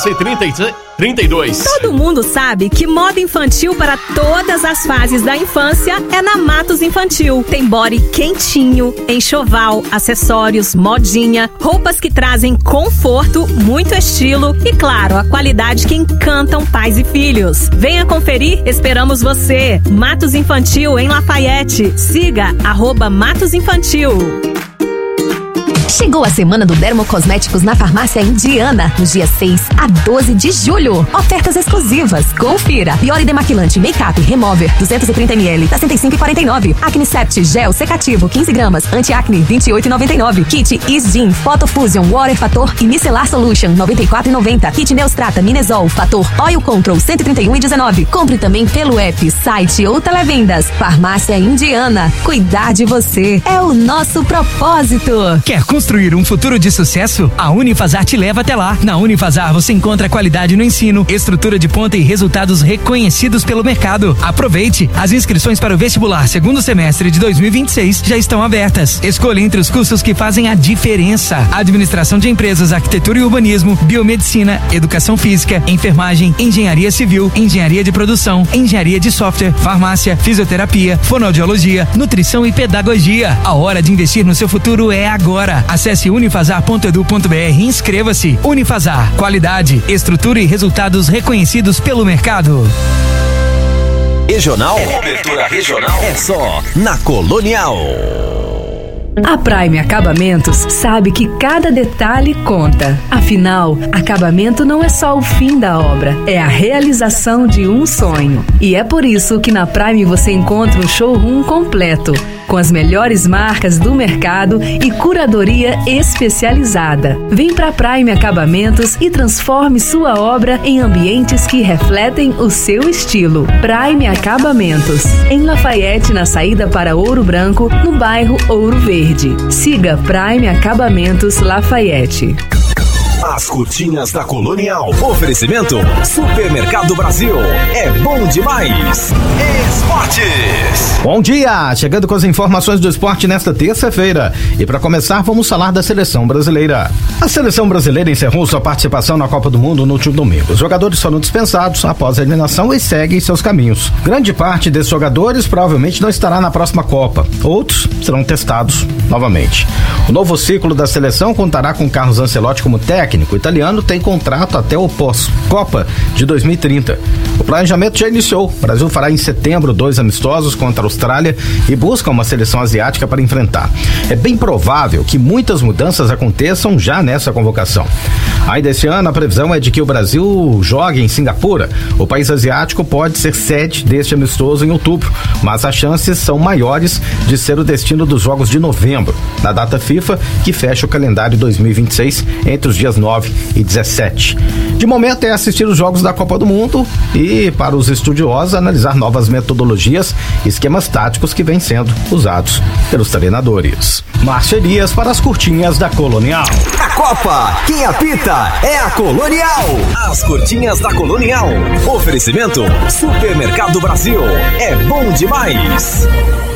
10h32. Todo mundo sabe que moda infantil para todas as fases da infância é na Matos Infantil. Tem body quentinho, enxoval, acessórios, modinha, roupas que trazem conforto, muito estilo e, claro, a qualidade que encantam pais e filhos. Venha conferir, esperamos você. Matos Infantil em Lafayette. Siga @Matos Infantil. Chegou a semana do Dermocosméticos na Farmácia Indiana, nos dias 6 a 12 de julho. Ofertas exclusivas. Confira. Biore demaquilante Make-up Remover 230ml, 65,49. Acne Sept Gel Secativo 15 gramas, Anti-Acne 28,99. Kit Isdin Photo Fusion Water Fator e Micellar Solution 94,90. Kit Neostrata Minesol Fator Oil Control 131,19. Compre também pelo app, site ou televendas. Farmácia Indiana. Cuidar de você é o nosso propósito. Quer construir um futuro de sucesso? A Unifazar te leva até lá. Na Unifazar você encontra qualidade no ensino, estrutura de ponta e resultados reconhecidos pelo mercado. Aproveite! As inscrições para o vestibular segundo semestre de 2026 já estão abertas. Escolha entre os cursos que fazem a diferença: administração de empresas, arquitetura e urbanismo, biomedicina, educação física, enfermagem, engenharia civil, engenharia de produção, engenharia de software, farmácia, fisioterapia, fonoaudiologia, nutrição e pedagogia. A hora de investir no seu futuro é agora. Acesse unifazar.edu.br e inscreva-se. Unifazar, qualidade, estrutura e resultados reconhecidos pelo mercado. Regional? Cobertura regional é só na Colonial. A Prime Acabamentos sabe que cada detalhe conta. Afinal, acabamento não é só o fim da obra, é a realização de um sonho. E é por isso que na Prime você encontra um showroom completo, com as melhores marcas do mercado e curadoria especializada. Vem pra Prime Acabamentos e transforme sua obra em ambientes que refletem o seu estilo. Prime Acabamentos, em Lafayette, na saída para Ouro Branco, no bairro Ouro Verde. Siga Prime Acabamentos Lafayette. As curtinhas da Colonial. Oferecimento Supermercado Brasil. É bom demais. Esportes. Bom dia, chegando com as informações do esporte nesta terça-feira. E para começar, vamos falar da seleção brasileira. A seleção brasileira encerrou sua participação na Copa do Mundo no último domingo. Os jogadores foram dispensados após a eliminação e seguem seus caminhos. Grande parte desses jogadores provavelmente não estará na próxima Copa. Outros serão testados novamente. O novo ciclo da seleção contará com Carlos Ancelotti como técnico. O italiano tem contrato até o pós-Copa de 2030. O planejamento já iniciou. O Brasil fará em setembro 2 amistosos contra a Austrália e busca uma seleção asiática para enfrentar. É bem provável que muitas mudanças aconteçam já nessa convocação. Ainda esse ano, a previsão é de que o Brasil jogue em Singapura. O país asiático pode ser sede deste amistoso em outubro, mas as chances são maiores de ser o destino dos Jogos de novembro, na data FIFA, que fecha o calendário 2026 entre os dias 9 e 17. De momento é assistir os Jogos da Copa do Mundo e, para os estudiosos, analisar novas metodologias e esquemas táticos que vêm sendo usados pelos treinadores. Márcia Elias para as curtinhas da Colonial. A Copa, quem apita é a Colonial. As curtinhas da Colonial. Oferecimento Supermercado Brasil. É bom demais.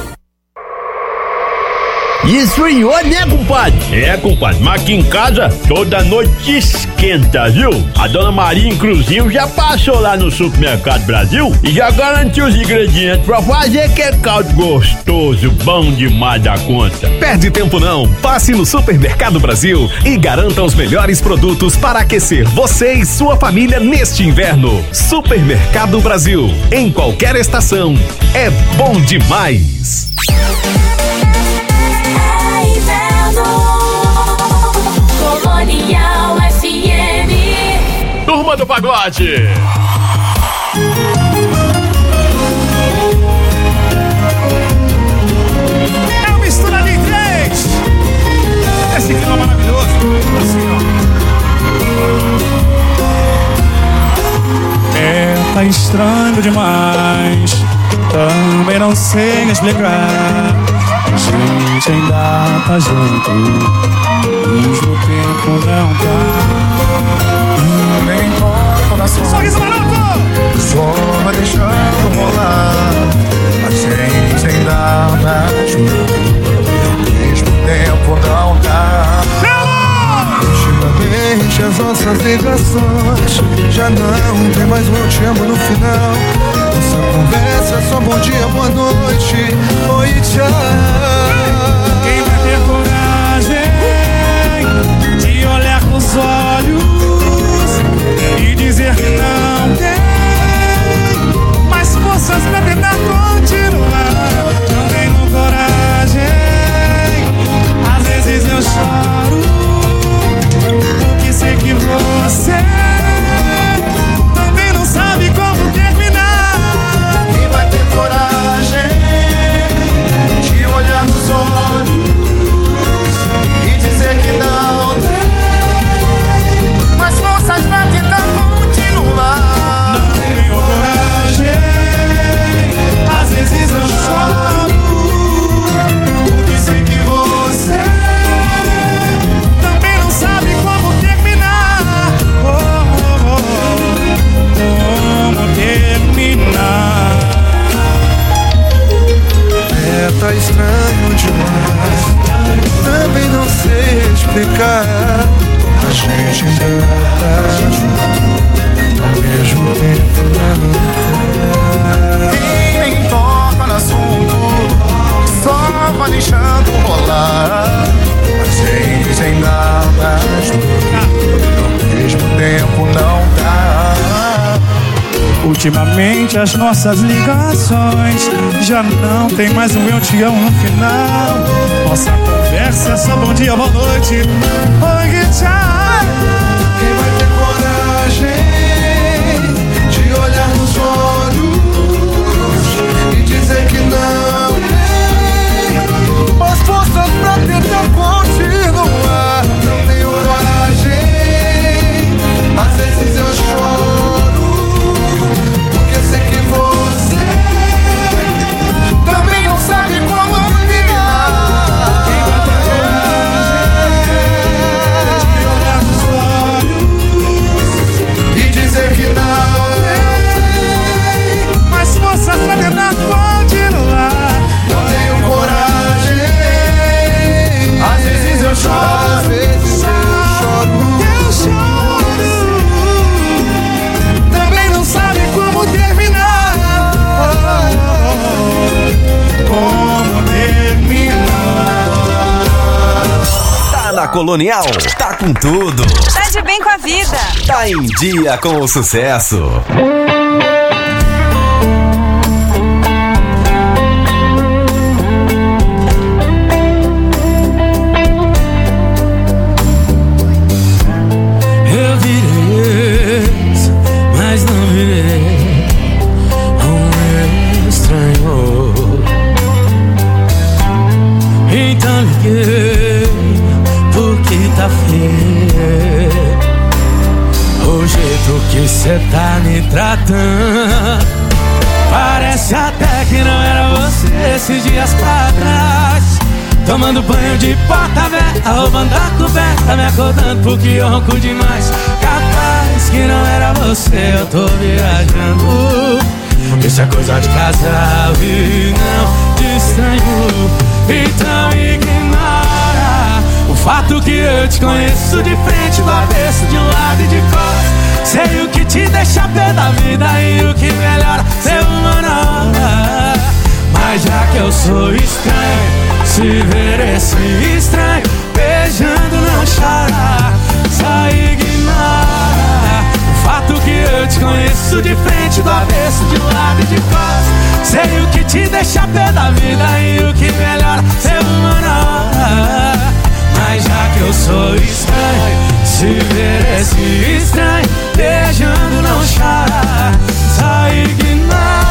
Esfriou, né, compadre? É, compadre, mas aqui em casa toda noite esquenta, viu? A dona Maria, inclusive, já passou lá no Supermercado Brasil e já garantiu os ingredientes pra fazer aquele caldo gostoso, bom demais da conta. Perde tempo não, passe no Supermercado Brasil e garanta os melhores produtos para aquecer você e sua família neste inverno. Supermercado Brasil, em qualquer estação, é bom demais. Colonial FM. Turma do Pagode. É uma mistura de três. Esse clima maravilhoso. Assim, ó. Tá estranho demais. Também não sei explicar. A gente ainda tá junto, mesmo tempo não tá. Nem toca na sua. Sorriso maroto! Só vai deixando rolar. A gente ainda tá junto, mesmo tempo não tá. Ultimamente as nossas ligações já não tem mais um te amo no final. Nossa conversa é só bom dia, boa noite, oi, tchau. Quem vai ter coragem de olhar nos olhos e dizer que não tem mais forças pra tentar continuar? Não tenho coragem, às vezes eu choro, porque sei que você também não sabe como terminar. Quem vai ter coragem de olhar nos olhos e dizer que não tem mais forças pra tentar continuar? Não tenho coragem, às vezes eu choro, porque sei que você também não sabe como terminar. Como terminar? É, tá estranho demais. Também não sei explicar. A gente ainda tá junto, ao mesmo tempo não tá. Quem nem toca no assunto só vai deixando rolar. A gente ainda tá junto, ao mesmo tempo não tá. Ultimamente as nossas ligações já não tem mais um eu te amo no final. Nossa conversa é só bom dia, boa noite, oi, tchau. Quem vai ter coragem de olhar nos olhos e dizer que não tem mais forças pra tentar continuar? Não tenho coragem, às vezes eu choro, sei que você também não sabe como ligar. Quem vai ter coragem de olhar nos olhos Na Colonial, tá com tudo. Tá de bem com a vida. Tá em dia com o sucesso. Eu virei, mas não virei um estranho. Então liguei, porque tá feio o jeito que cê tá me tratando. Parece até que não era você esses dias pra trás. Tomando banho de porta aberta, roubando a coberta, me acordando porque eu ronco demais. Capaz que não era você, eu tô viajando. Isso é coisa de casal e não de estranho. Então ignora o fato que eu te conheço de frente, do avesso, de um lado e de costas. Sei o que te deixa pé da vida e o que melhora ser humana. Mas já que eu sou estranho, se ver esse estranho beijando não chora. Só ignora o fato que eu te conheço de frente, do avesso, de um lado e de costas. Sei o que te deixa pé da vida e o que melhora ser humana. Mas já que eu sou estranho, se ver esse estranho beijando não chora. Só ignora.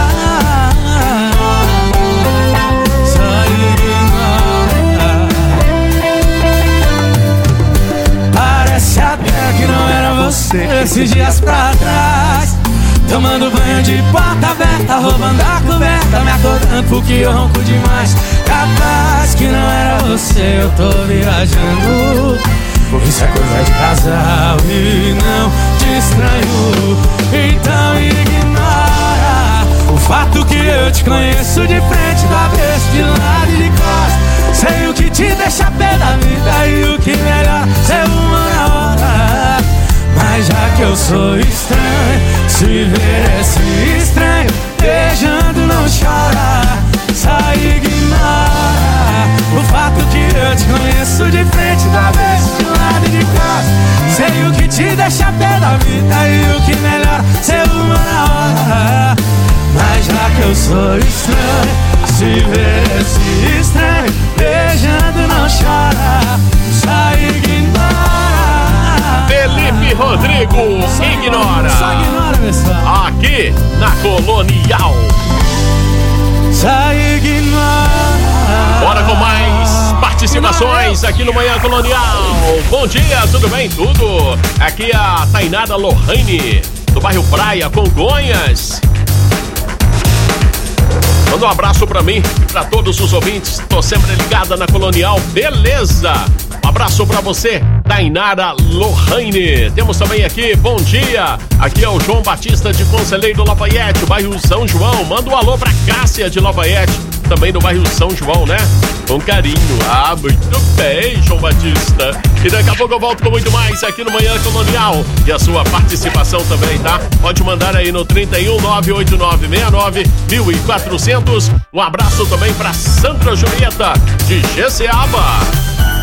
Parece até que não era você esses dias pra trás. Tomando banho de porta aberta, roubando a coberta, me acordando porque eu ronco demais. Capaz que não era você, eu tô viajando. Isso é coisa de casal e não de estranho. Então ignora o fato que eu te conheço de frente, do avesso, de lado e de costas. Sei o que te deixa pé da vida e o que melhor ser uma na hora. Mas já que eu sou estranho, se ver esse estranho beijando não chora. Só ignora o fato que eu te conheço de frente, do avesso, de lado e de costas. Sei o que te deixa pé da vida e o que melhor ser uma na hora. Mas já que eu sou estranho, se ver esse estranho beijando não chora. Só ignora. Felipe Rodrigo, ignora. Só ignora, pessoal. Aqui na Colonial. Só ignora. Bora com mais participações aqui no Manhã Colonial. Bom dia, tudo bem? Tudo. Aqui é a Tainara Lohane, do bairro Praia, Congonhas. Manda um abraço pra mim e pra todos os ouvintes. Tô sempre ligada na Colonial, beleza? Um abraço pra você, Tainara Lohane. Temos também aqui, bom dia. Aqui é o João Batista de Conselheiro Lafayette, bairro São João. Manda um alô pra Cássia de Lafayette, também do bairro São João, né? Com carinho. Ah, muito bem, João Batista. E daqui a pouco eu volto com muito mais aqui no Manhã Colonial. E a sua participação também, tá? Pode mandar aí no 31 98969 1400. Um abraço também pra Sandra Julieta de Jeceaba.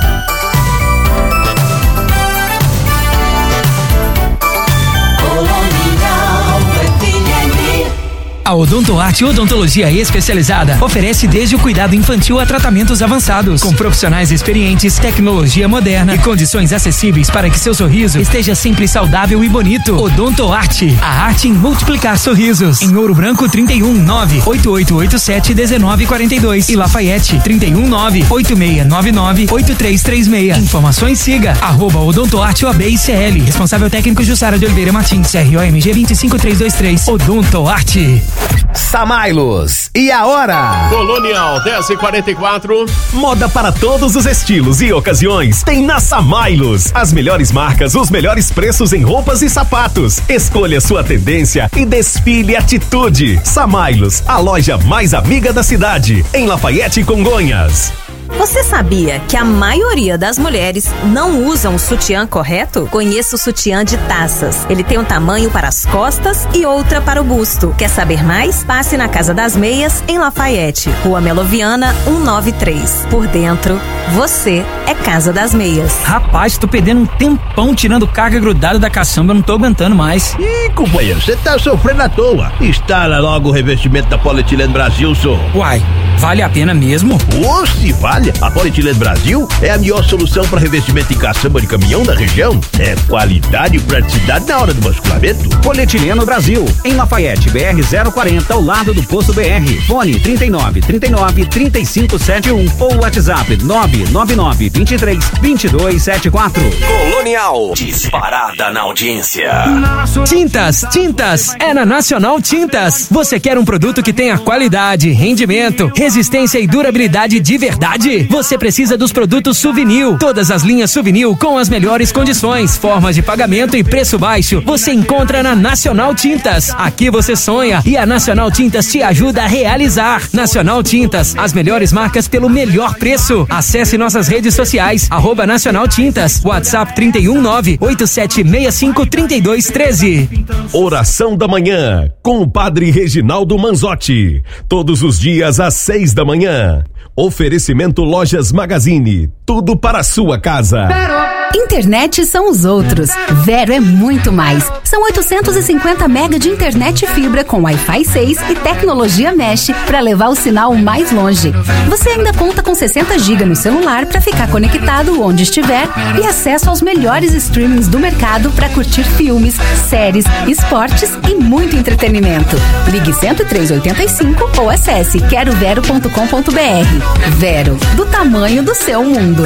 A Odontoarte Odontologia Especializada oferece desde o cuidado infantil a tratamentos avançados, com profissionais experientes, tecnologia moderna e condições acessíveis para que seu sorriso esteja sempre saudável e bonito. Odontoarte, a arte em multiplicar sorrisos. Em Ouro Branco, 31 98887 1942 e Lafayette, 31 98699 8336. Informações, siga @Odontoarte OAB-ICL. Responsável técnico Jussara de Oliveira Martins, CROMG 25323. Odontoarte. Samailos, e a hora? Colonial 10h44. Moda para todos os estilos e ocasiões tem na Samailos. As melhores marcas, os melhores preços em roupas e sapatos. Escolha sua tendência e desfile atitude. Samailos, a loja mais amiga da cidade, em Lafayette, Congonhas. Você sabia que a maioria das mulheres não usam o sutiã correto? Conheça o sutiã de taças. Ele tem um tamanho para as costas e outra para o busto. Quer saber mais? Passe na Casa das Meias, em Lafayette, Rua Meloviana, 193. Por dentro, você é Casa das Meias. Rapaz, tô perdendo um tempão tirando carga grudada da caçamba, eu não tô aguentando mais. Ih, companheiro, você tá sofrendo à toa. Instala logo o revestimento da Polietileno Brasil, senhor. Uai, vale a pena mesmo? Se vale. A Polietileno Brasil é a melhor solução para revestimento em caçamba de caminhão da região. É qualidade e praticidade na hora do basculamento. Polietileno Brasil, em Lafayette, BR 040, ao lado do Posto BR. Fone 3939-3571 ou WhatsApp 999-23-2274. Colonial, disparada na audiência. Tintas, é na Nacional Tintas. Você quer um produto que tenha qualidade, rendimento, resistência e durabilidade de verdade? Você precisa dos produtos Suvinil. Todas as linhas Suvinil com as melhores condições, formas de pagamento e preço baixo. Você encontra na Nacional Tintas. Aqui você sonha e a Nacional Tintas te ajuda a realizar. Nacional Tintas, as melhores marcas pelo melhor preço. Acesse nossas redes sociais, @Nacional Tintas, WhatsApp 319-8765-3213. Oração da Manhã, com o Padre Reginaldo Manzotti. Todos os dias às 6 da manhã. Oferecimento Lojas Magazine, tudo para a sua casa. Internet são os outros. Vero é muito mais. São 850 mega de internet fibra com Wi-Fi 6 e tecnologia Mesh para levar o sinal mais longe. Você ainda conta com 60 GB no celular para ficar conectado onde estiver e acesso aos melhores streamings do mercado para curtir filmes, séries, esportes e muito entretenimento. Ligue 10385 ou acesse querovero.com.br. Vero, do tamanho do seu mundo.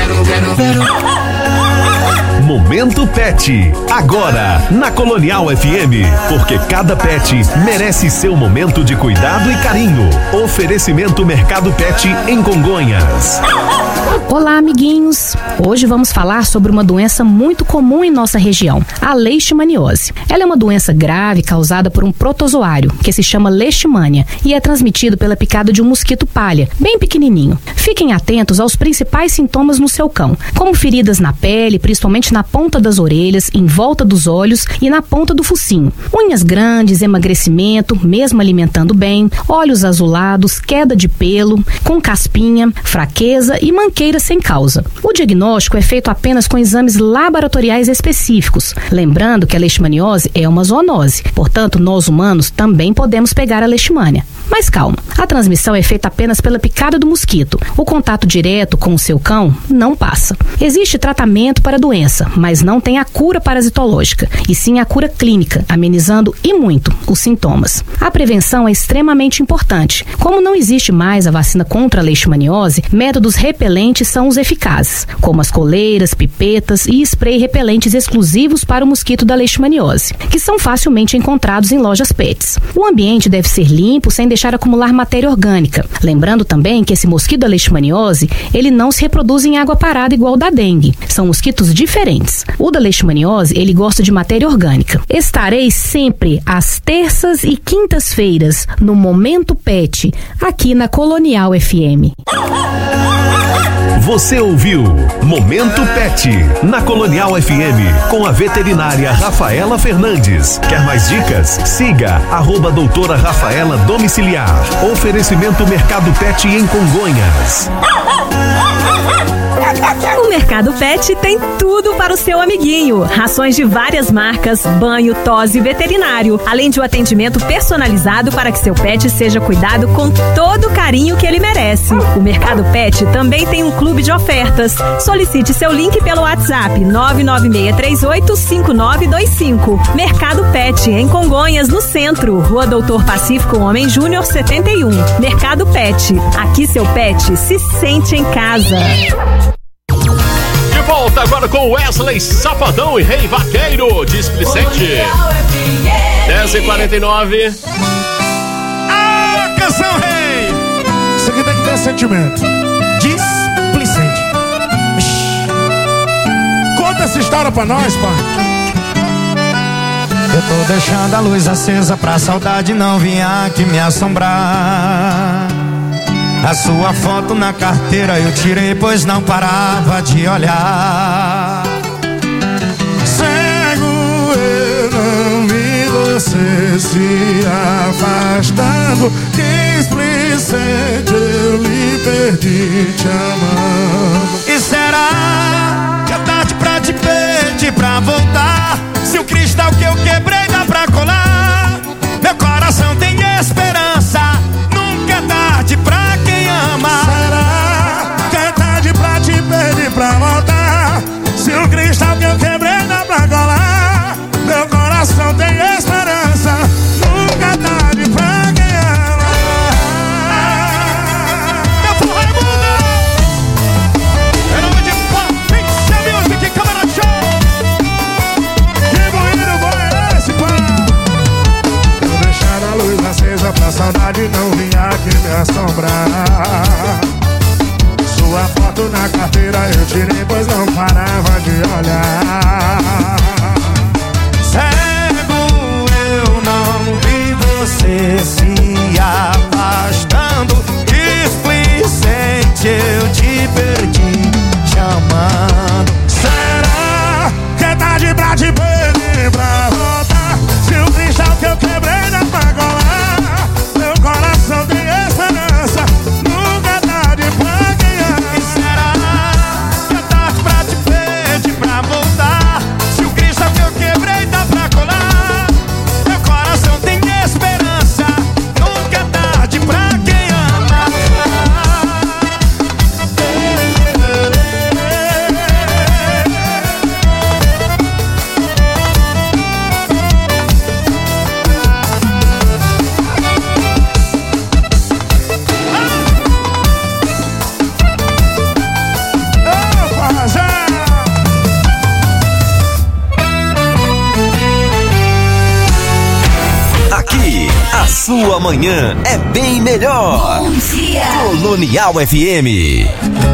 Momento Pet, agora na Colonial FM, porque cada pet merece seu momento de cuidado e carinho. Oferecimento Mercado Pet em Congonhas. Olá, amiguinhos! Hoje vamos falar sobre uma doença muito comum em nossa região, a leishmaniose. Ela é uma doença grave causada por um protozoário, que se chama leishmania, e é transmitido pela picada de um mosquito palha, bem pequenininho. Fiquem atentos aos principais sintomas no seu cão, como feridas na pele, principalmente na ponta das orelhas, em volta dos olhos e na ponta do focinho. Unhas grandes, emagrecimento, mesmo alimentando bem, olhos azulados, queda de pelo, com caspinha, fraqueza e manqueira sem causa. O diagnóstico é feito apenas com exames laboratoriais específicos. Lembrando que a leishmaniose é uma zoonose, portanto, nós humanos também podemos pegar a leishmania. Mas calma, a transmissão é feita apenas pela picada do mosquito. O contato direto com o seu cão não passa. Existe tratamento para a doença, mas não tem a cura parasitológica, e sim a cura clínica, amenizando e muito os sintomas. A prevenção é extremamente importante. Como não existe mais a vacina contra a leishmaniose, métodos repelentes são os eficazes, como as coleiras, pipetas e spray repelentes exclusivos para o mosquito da leishmaniose, que são facilmente encontrados em lojas pets. O ambiente deve ser limpo sem deixar acumular matéria orgânica. Lembrando também que esse mosquito da leishmaniose, ele não se reproduz em água parada igual o da dengue. São mosquitos diferentes. O da leishmaniose, ele gosta de matéria orgânica. Estarei sempre às terças e quintas-feiras no Momento Pet, aqui na Colonial FM. Você ouviu Momento Pet na Colonial FM com a veterinária Rafaela Fernandes. Quer mais dicas? Siga @doutora Rafaela Domiciliar. Oferecimento Mercado Pet em Congonhas. O Mercado Pet tem tudo para o seu amiguinho. Rações de várias marcas, banho, tosse e veterinário, além de um atendimento personalizado para que seu pet seja cuidado com todo o carinho que ele merece. O Mercado Pet também tem um clube de ofertas. Solicite seu link pelo WhatsApp 996385925. Mercado Pet em Congonhas, no centro, Rua Doutor Pacífico Homem Júnior 71. Mercado Pet, aqui seu pet se sente em casa. De volta agora com Wesley Safadão e Rei Vaqueiro, Displicente. 10h49. Ah, canção Rei! Isso aqui tem que ter sentimento. Displicente. Conta essa história pra nós, pai. Eu tô deixando a luz acesa pra saudade não vir aqui me assombrar. A sua foto na carteira eu tirei, pois não parava de olhar. Cego eu não vi você se afastando, displicente eu lhe perdi te amando. E será que é tarde pra te pedir pra voltar? Se o cristal que eu quebrei dá pra colar, meu coração tem esperança, nunca é tarde pra quem ama. Será que é tarde pra te pedir pra voltar? Se o cristal que eu quebrei dá pra colar, meu coração tem esperança, nunca é tarde pra quem ama. Meu povo é mundo! Em nome de Pixel Music, Câmara Show! Que bonito bom é esse, pá? Vou deixar a luz acesa pra saudade não vir aqui me assombrar. Sua foto na carteira eu tirei, pois não parava de olhar. Cego eu não vi você se afastando, displicente eu te perdi te amando. Será que é tarde pra te pedir pra voltar? Se o cristal que eu quebrei dá pra colar, meu coração tem esperança, nunca é tarde pra quem ama. E será que é tarde pra te pedir pra voltar? Se o cristal que eu quebrei dá pra colar, meu coração tem esperança, nunca é tarde pra quem ama. Aqui, a sua manhã é bem melhor. Bom dia. Colonial FM.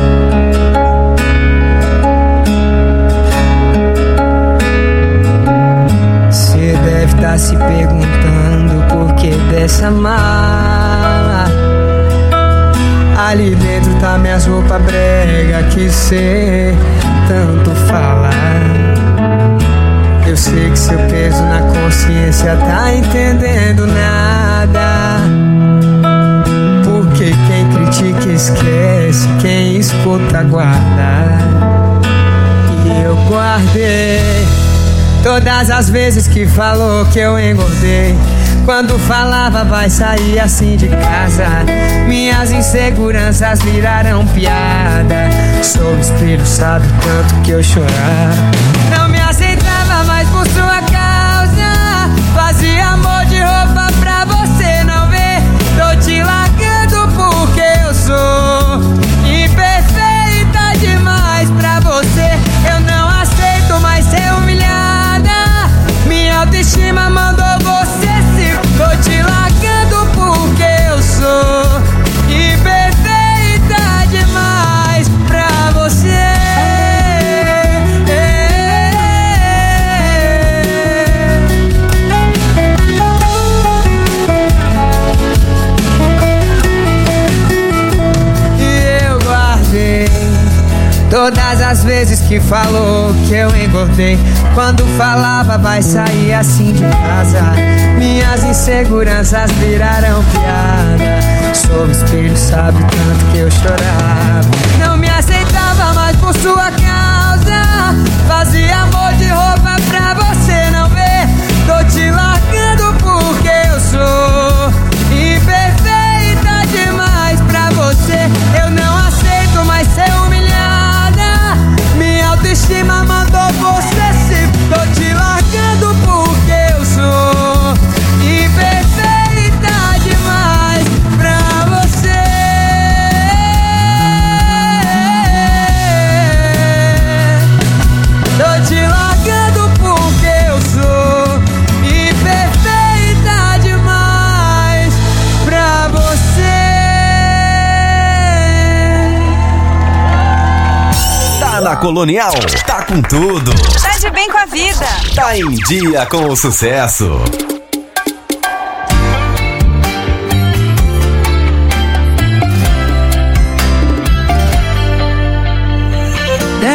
Cê deve estar se perguntando por que dessa mala. Ali dentro tá minhas roupas brega que cê tanto fala. Eu sei que seu peso na consciência tá entendendo nada. Porque quem critica esquece, quem escuta guarda. E eu guardei todas as vezes que falou que eu engordei. Quando falava vai sair assim de casa, minhas inseguranças viraram piada. Sou espelho, sabe tanto que eu chorava. Não me aceitava mais por sua causa, fazia amor de roupa pra você não ver. Tô te largando porque eu sou imperfeita demais pra você. Eu não aceito mais ser humilhada, minha autoestima mandou você se. Tô te largando porque eu sou imperfeita demais pra você. E eu guardei todas as vezes que falou que eu engordei. Quando falava vai sair assim de casa, minhas inseguranças viraram piada. Sou espelho, sabe tanto que eu chorava. Não me aceitava mais por sua causa, fazia amor de roupa pra você não ver. Tô te largando porque eu sou imperfeita demais pra você. Eu não aceito mais ser humilhada, minha autoestima mandou você se. Tô te largando porque eu sou imperfeita demais pra você. Tô te largando porque eu sou imperfeita demais pra você. Tá na Colonial, tá com tudo. Tá de bem com a vida. Tá em dia com o sucesso.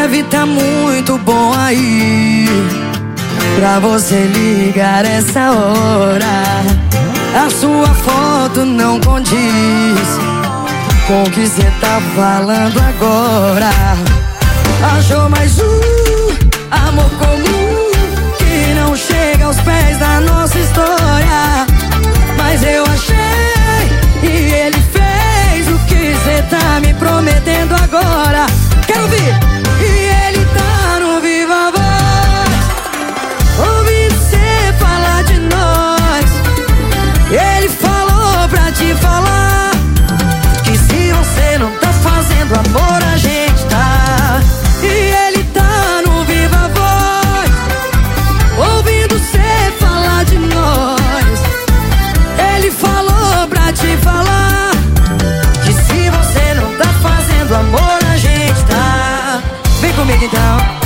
deve tá muito bom aí pra você ligar essa hora. A sua foto não condiz com o que cê tá falando agora. Achou mais amor comum que não chega aos pés da nossa história. Mas eu achei e ele fez o que cê tá me prometendo agora. Quero ouvir! E ele tá no Viva Voz, ouvindo cê falar de nós. Ele falou pra te falar que se você não tá fazendo amor, a gente tá. E ele tá no Viva Voz, ouvindo cê falar de nós. Ele falou pra te falar que se você não tá fazendo amor, a gente tá. Vem comigo então.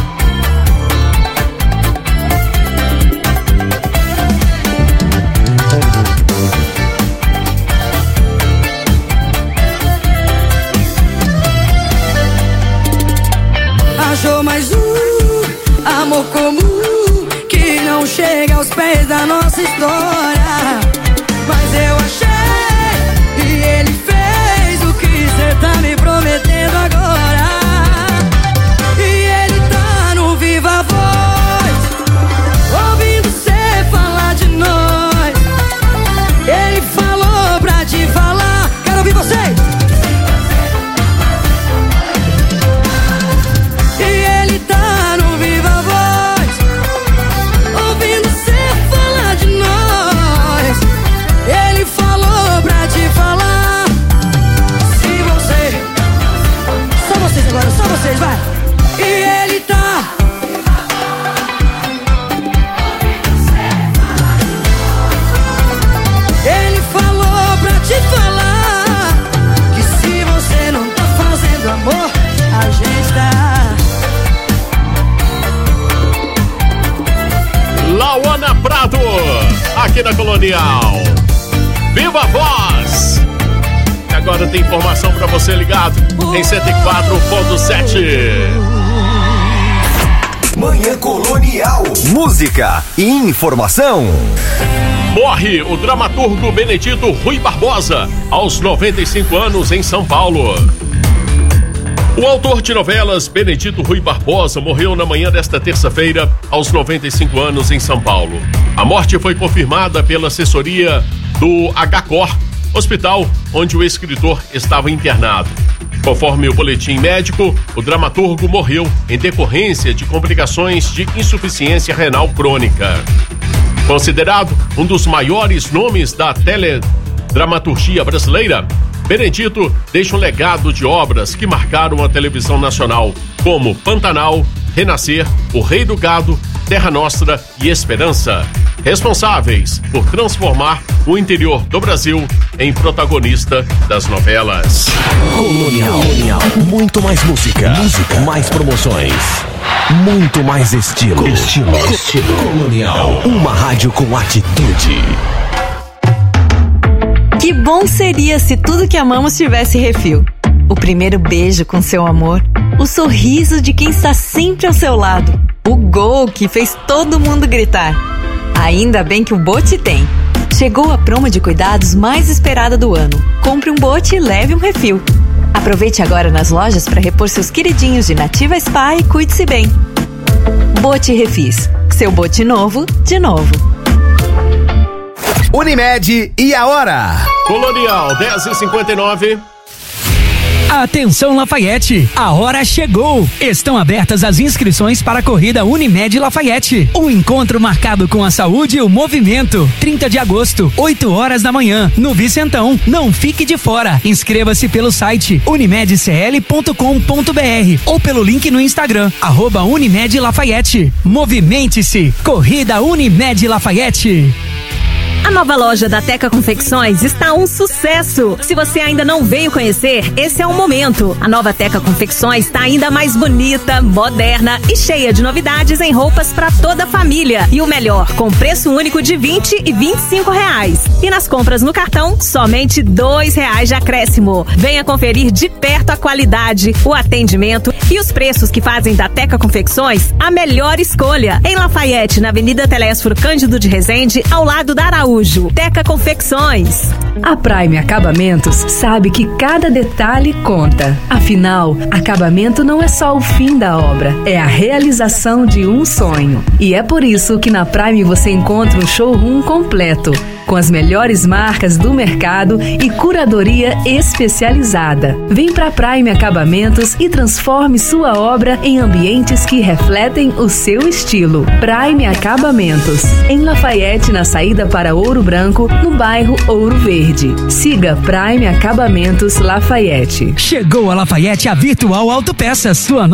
Achou mais amor comum que não chega aos pés da nossa história. Mas eu achei e ele fez o que cê tá me prometendo agora. E ele tá no Viva Voz, ouvindo cê falar de nós. Ele falou pra te falar. Quero ouvir vocês! Agora só vocês, vai! E ele tá. Ele falou pra te falar que se você não tá fazendo amor, a gente tá. Lauana Prado, aqui na Colonial. Viva a Voz! Agora tem informação pra você ligado em 104.7. Manhã Colonial. Música e informação. Morre o dramaturgo Benedito Rui Barbosa, aos 95 anos, em São Paulo. O autor de novelas Benedito Rui Barbosa morreu na manhã desta terça-feira, aos 95 anos, em São Paulo. A morte foi confirmada pela assessoria do HCOR, hospital onde o escritor estava internado. Conforme o boletim médico, o dramaturgo morreu em decorrência de complicações de insuficiência renal crônica. Considerado um dos maiores nomes da teledramaturgia brasileira, Benedito deixa um legado de obras que marcaram a televisão nacional, como Pantanal, Renascer, O Rei do Gado, Terra Nostra e Esperança, responsáveis por transformar o interior do Brasil em protagonista das novelas. Colonial. Muito mais música. Mais promoções. Muito mais estilo. Colonial. Uma rádio com atitude. Que bom seria se tudo que amamos tivesse refil. O primeiro beijo com seu amor. O sorriso de quem está sempre ao seu lado. O gol que fez todo mundo gritar. Ainda bem que o Bote tem. Chegou a promo de cuidados mais esperada do ano. Compre um Bote e leve um refil. Aproveite agora nas lojas para repor seus queridinhos de Nativa Spa e cuide-se bem. Bote Refis. Seu Bote novo, de novo. Unimed e a hora? Colonial, 10h59. Atenção Lafayette, a hora chegou! Estão abertas as inscrições para a corrida Unimed Lafayette. Um encontro marcado com a saúde e o movimento. 30 de agosto, 8 horas da manhã, no Vicentão. Não fique de fora. Inscreva-se pelo site unimedcl.com.br ou pelo link no Instagram, @Unimed Lafayette. Movimente-se! Corrida Unimed Lafayette. A nova loja da Teca Confecções está um sucesso. Se você ainda não veio conhecer, esse é o momento. A nova Teca Confecções está ainda mais bonita, moderna e cheia de novidades em roupas para toda a família. E o melhor, com preço único de R$20 e R$25. E nas compras no cartão, somente R$2 de acréscimo. Venha conferir de perto a qualidade, o atendimento e os preços que fazem da Teca Confecções a melhor escolha. Em Lafayette, na Avenida Telésforo Cândido de Resende, ao lado da Araújo. Teca Confecções. A Prime Acabamentos sabe que cada detalhe conta. Afinal, acabamento não é só o fim da obra, é a realização de um sonho. E é por isso que na Prime você encontra um showroom completo, com as melhores marcas do mercado e curadoria especializada. Vem pra Prime Acabamentos e transforme sua obra em ambientes que refletem o seu estilo. Prime Acabamentos, em Lafayette, na saída para Ouro Branco, no bairro Ouro Verde. Siga Prime Acabamentos Lafayette. Chegou a Lafayette a Virtual Autopeças. Sua